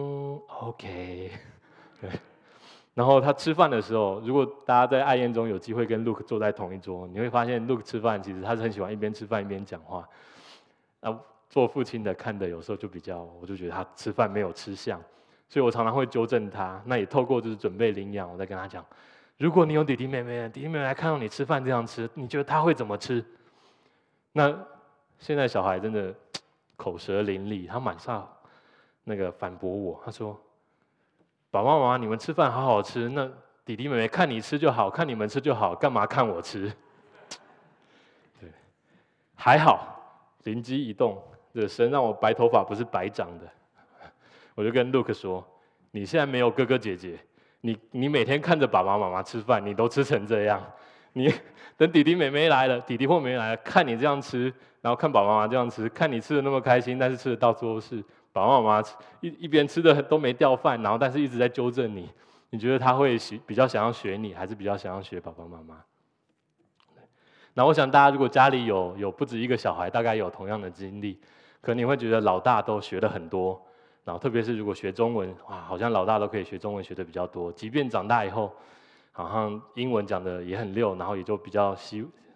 OK 对。然后他吃饭的时候，如果大家在爱宴中有机会跟 Luke 坐在同一桌，你会发现 Luke 吃饭其实他是很喜欢一边吃饭一边讲话。做父亲的看的有时候就我就觉得他吃饭没有吃相，所以我常常会纠正他。那也透过就是准备领养，我在跟他讲，如果你有弟弟妹妹，弟弟妹妹来看到你吃饭这样吃，你觉得他会怎么吃？那现在小孩真的口舌伶俐，他马上那个反驳我，他说：“爸爸妈妈，你们吃饭好好吃，那弟弟妹妹看你吃就好，看你们吃就好，干嘛看我吃？”对，还好，灵机一动，神让我白头发不是白长的，我就跟 Luke 说：“你现在没有哥哥姐姐，你每天看着爸爸妈妈吃饭，你都吃成这样，你等弟弟妹妹来了，弟弟或妹妹来了，看你这样吃，然后看爸爸妈妈这样吃，看你吃的那么开心，但是吃的到处都是。”爸爸妈妈一边吃的都没掉饭，然后但是一直在纠正你，你觉得他会比较想要学你，还是比较想要学爸爸妈妈？那我想大家如果家里有不止一个小孩，大概有同样的经历，可能你会觉得老大都学了很多，然后特别是如果学中文，好像老大都可以学中文学的比较多，即便长大以后，好像英文讲的也很溜，然后也就比较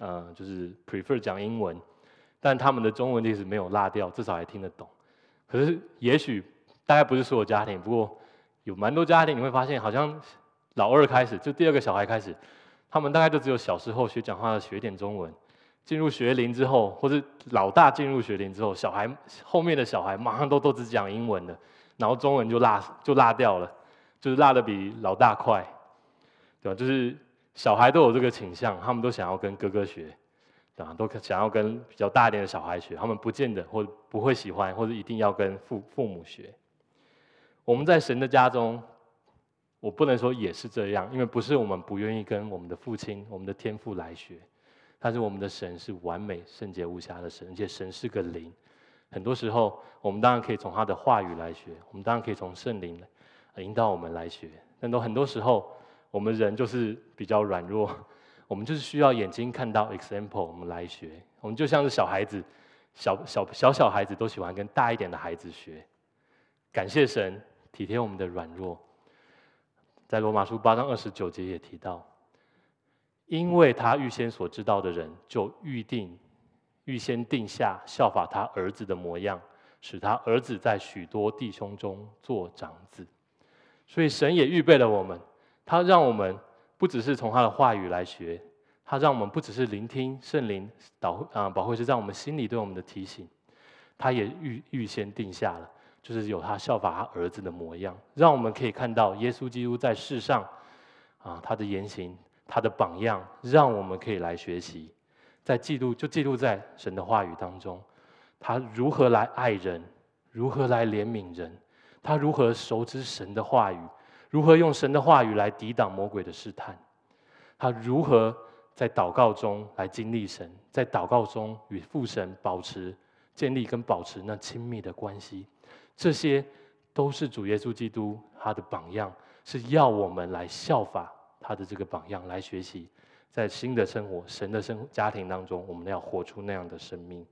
就是 prefer 讲英文，但他们的中文其实没有落掉，至少还听得懂。可是也许大概不是所有家庭，不过有蛮多家庭你会发现，好像老二开始，就第二个小孩开始，他们大概就只有小时候学讲话学点中文，进入学龄之后，或是老大进入学龄之后，后面的小孩马上都只讲英文了，然后中文就落掉了，就是落得比老大快，对吧？就是小孩都有这个倾向，他们都想要跟哥哥学，对吧？都想要跟比较大一点的小孩学，他们不见得或不会喜欢，或者一定要跟父母学。我们在神的家中，我不能说也是这样，因为不是我们不愿意跟我们的父亲、我们的天父来学，但是我们的神是完美、圣洁无瑕的神，而且神是个灵。很多时候，我们当然可以从他的话语来学，我们当然可以从圣灵引导我们来学，但很多时候，我们人就是比较软弱，我们就是需要眼睛看到 example， 我们来学。我们就像是小孩子，小孩子都喜欢跟大一点的孩子学。感谢神体贴我们的软弱，在罗马书8章29节也提到，因为他预先所知道的人，就预先定下效法他儿子的模样，使他儿子在许多弟兄中做长子。所以神也预备了我们，他让我们不只是从他的话语来学，他让我们不只是聆听圣灵保惠师让我们心里对我们的提醒，他也预先定下了，就是有他效法他儿子的模样，让我们可以看到耶稣基督在世上他的言行，他的榜样，让我们可以来学习。记录在神的话语当中，他如何来爱人，如何来怜悯人，他如何熟知神的话语，如何用神的话语来抵挡魔鬼的试探，他如何在祷告中来经历神，在祷告中与父神建立跟保持那亲密的关系，这些都是主耶稣基督他的榜样，是要我们来效法他的这个榜样来学习。在新的生活、神的家庭当中，我们要活出那样的生命。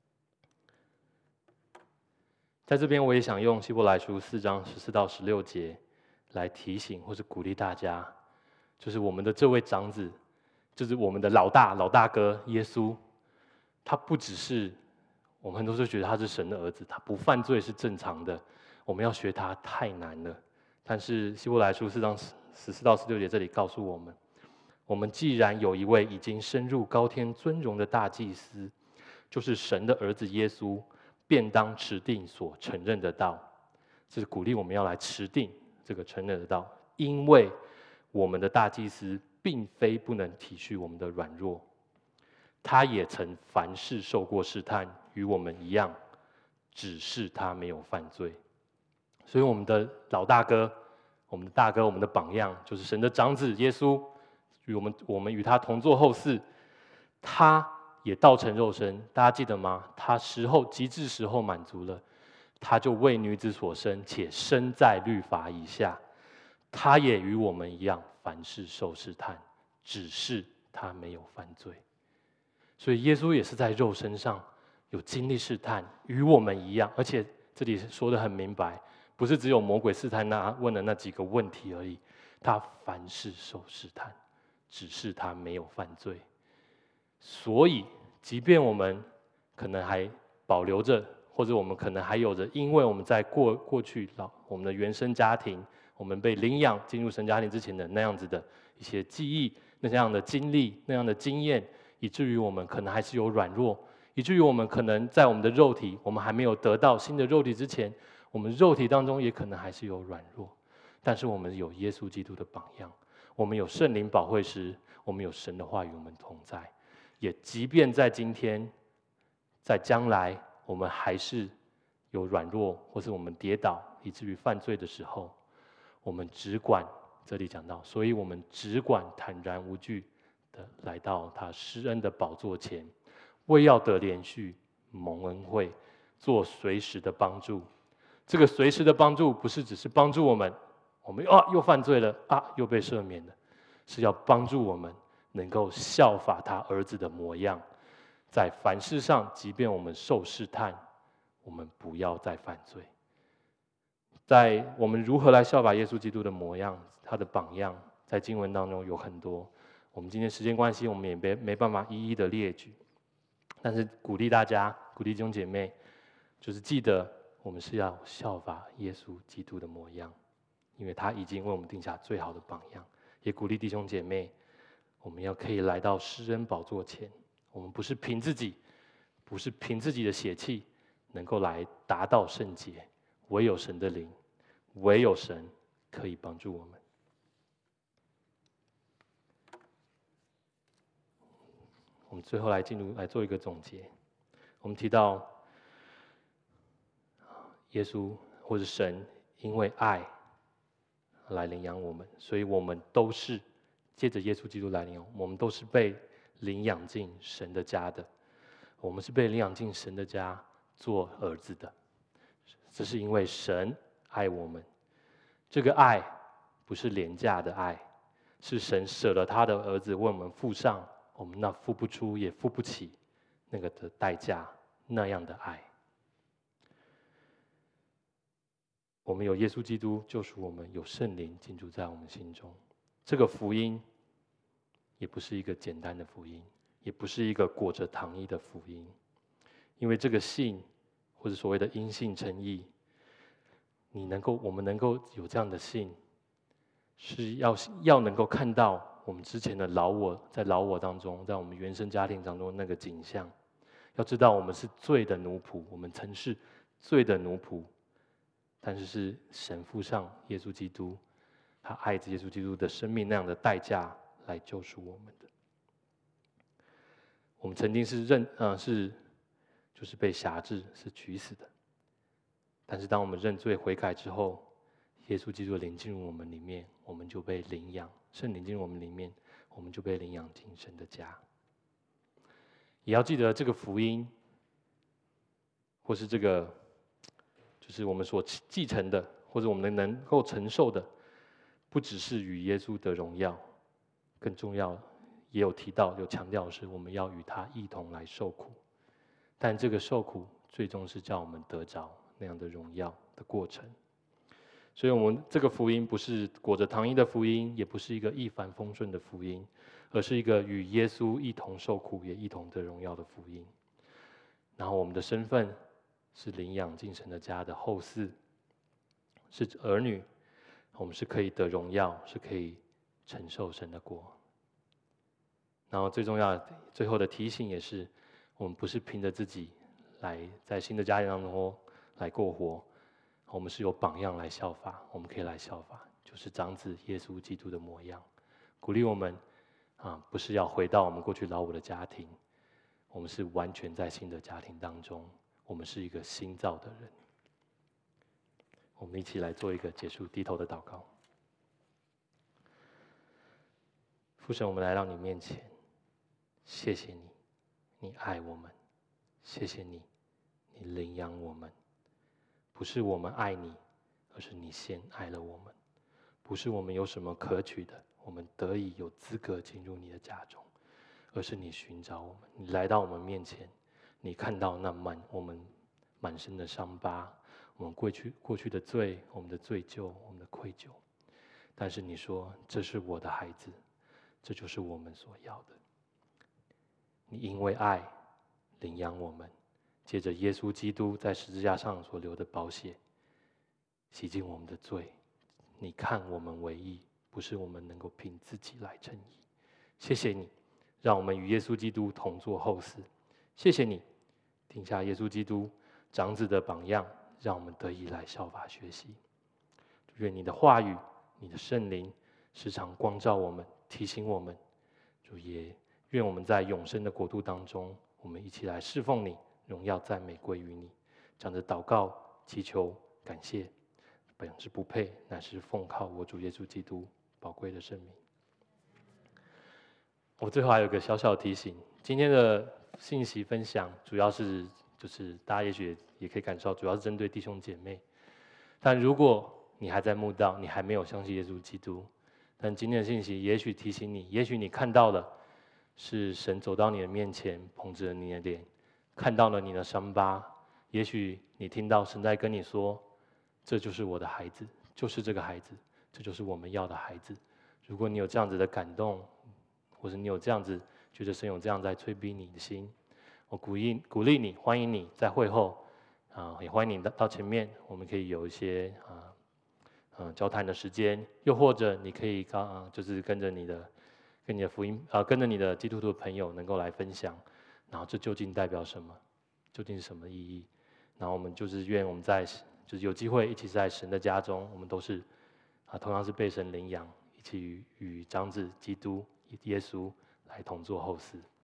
在这边，我也想用希伯来书4章14到16节来提醒或是鼓励大家，就是我们的这位长子，就是我们的老大哥耶稣，他不只是我们很多时候觉得他是神的儿子，他不犯罪是正常的，我们要学他太难了。但是希伯来书4章14到16节这里告诉我们，我们既然有一位已经升入高天尊荣的大祭司，就是神的儿子耶稣，便当持定所承认的道。这是鼓励我们要来持定这个承认的道，因为我们的大祭司并非不能体恤我们的软弱，他也曾凡事受过试探，与我们一样，只是他没有犯罪。所以我们的老大哥，我们的大哥，我们的榜样，就是神的长子耶稣。我们与他同作后嗣，他也道成肉身，大家记得吗？他极致时候满足了，他就为女子所生，且生在律法以下。他也与我们一样，凡事受试探，只是他没有犯罪。所以耶稣也是在肉身上有经历试探，与我们一样。而且这里说得很明白，不是只有魔鬼试探问了那几个问题而已，他凡事受试探。只是他没有犯罪，所以即便我们可能还保留着，或者我们可能还有着，因为我们在过去我们的原生家庭，我们被领养进入神家庭之前的那样子的一些记忆，那样的经历，那样的经验，以至于我们可能还是有软弱，以至于我们可能在我们的肉体，我们还没有得到新的肉体之前，我们肉体当中也可能还是有软弱，但是我们有耶稣基督的榜样。我们有圣灵保惠师，我们有神的话与我们同在，也即便在今天，在将来，我们还是有软弱，或是我们跌倒以至于犯罪的时候，我们只管这里讲到，所以我们只管坦然无惧的来到他施恩的宝座前，为要得连续蒙恩惠，做随时的帮助。这个随时的帮助，不是只是帮助我们又犯罪了又被赦免了，是要帮助我们能够效法他儿子的模样，在凡事上，即便我们受试探，我们不要再犯罪。在我们如何来效法耶稣基督的模样，他的榜样，在经文当中有很多， 我们今天时间关系，我们也没办法一一的列举，但是鼓励大家，鼓励弟兄姐妹，就是记得我们是要效法耶稣基督的模样，因为他已经为我们定下最好的榜样。也鼓励弟兄姐妹，我们要可以来到施恩宝座前，我们不是凭自己，不是凭自己的血气能够来达到圣洁，唯有神的灵，唯有神可以帮助我们。我们最后来做一个总结。我们提到耶稣或者神因为爱来领养我们，所以我们都是借着耶稣基督来领养我们都是被领养进神的家的。我们是被领养进神的家做儿子的，这是因为神爱我们。这个爱不是廉价的爱，是神舍了他的儿子为我们付上我们那付不出也付不起那个的代价，那样的爱。我们有耶稣基督救赎我们，有圣灵进驻在我们心中。这个福音也不是一个简单的福音，也不是一个裹着糖衣的福音，因为这个信或者所谓的因信称义，我们能够有这样的信，是要能够看到我们之前的老我当中，在我们原生家庭当中那个景象。要知道我们是罪的奴仆，我们曾是罪的奴仆，但是神付上耶稣基督，他爱着耶稣基督的生命那样的代价来救赎我们的。我们曾经就是被辖制，是取死的。但是当我们认罪悔改之后，耶稣基督的灵进入我们里面，我们就被领养，圣灵进入我们里面，我们就被领养进神的家。也要记得这个福音，或是这个就是我们所继承的，或者我们能够承受的，不只是与耶稣的荣耀，更重要也有提到有强调的是，我们要与他一同来受苦。但这个受苦最终是叫我们得着那样的荣耀的过程。所以我们这个福音不是裹着糖衣的福音，也不是一个一帆风顺的福音，而是一个与耶稣一同受苦也一同得荣耀的福音。然后我们的身份是领养进神的家的后嗣，是儿女，我们是可以得荣耀，是可以承受神的国。然后最重要的最后的提醒也是，我们不是凭着自己来在新的家庭当中来过活，我们是有榜样来效法，我们可以来效法，就是长子耶稣基督的模样。鼓励我们不是要回到我们过去老我的家庭，我们是完全在新的家庭当中，我们是一个新造的人。我们一起来做一个结束低头的祷告。父神，我们来到你面前，谢谢你，你爱我们，谢谢你，你领养我们。不是我们爱你，而是你先爱了我们。不是我们有什么可取的，我们得以有资格进入你的家中，而是你寻找我们，你来到我们面前，你看到我们满身的伤疤，我们过去的罪，我们的罪疚，我们的愧疚。但是你说，这是我的孩子，这就是我们所要的。你因为爱领养我们，借着耶稣基督在十字架上所流的宝血，洗净我们的罪。你看我们为义，不是我们能够凭自己来称义。谢谢你，让我们与耶稣基督同作后嗣。谢谢你，定下耶稣基督长子的榜样，让我们得以来效法学习。愿你的话语，你的圣灵时常光照我们，提醒我们。主也愿我们在永生的国度当中，我们一起来侍奉你，荣耀赞美归于你。这样的祷告祈求感谢，本是不配，乃是奉靠我主耶稣基督宝贵的圣名。我最后还有个小小的提醒，今天的信息分享主要是就是大家也许也可以感受到，主要是针对弟兄姐妹。但如果你还在慕道，你还没有相信耶稣基督，但今天的信息也许提醒你，也许你看到了是神走到你的面前，捧着你的脸，看到了你的伤疤。也许你听到神在跟你说，这就是我的孩子，就是这个孩子，这就是我们要的孩子。如果你有这样子的感动， 或是你有这样子觉得神有这样在催逼你的心，我鼓励你，欢迎你在会后也欢迎你到前面，我们可以有一些交谈的时间，又或者你可以就是跟着你的福音跟着你的基督徒的朋友能够来分享，然后这究竟代表什么，究竟是什么意义？然后我们就是愿我们就是有机会一起在神的家中，我们都是同样是被神领养，一起与长子基督耶稣来同作后嗣。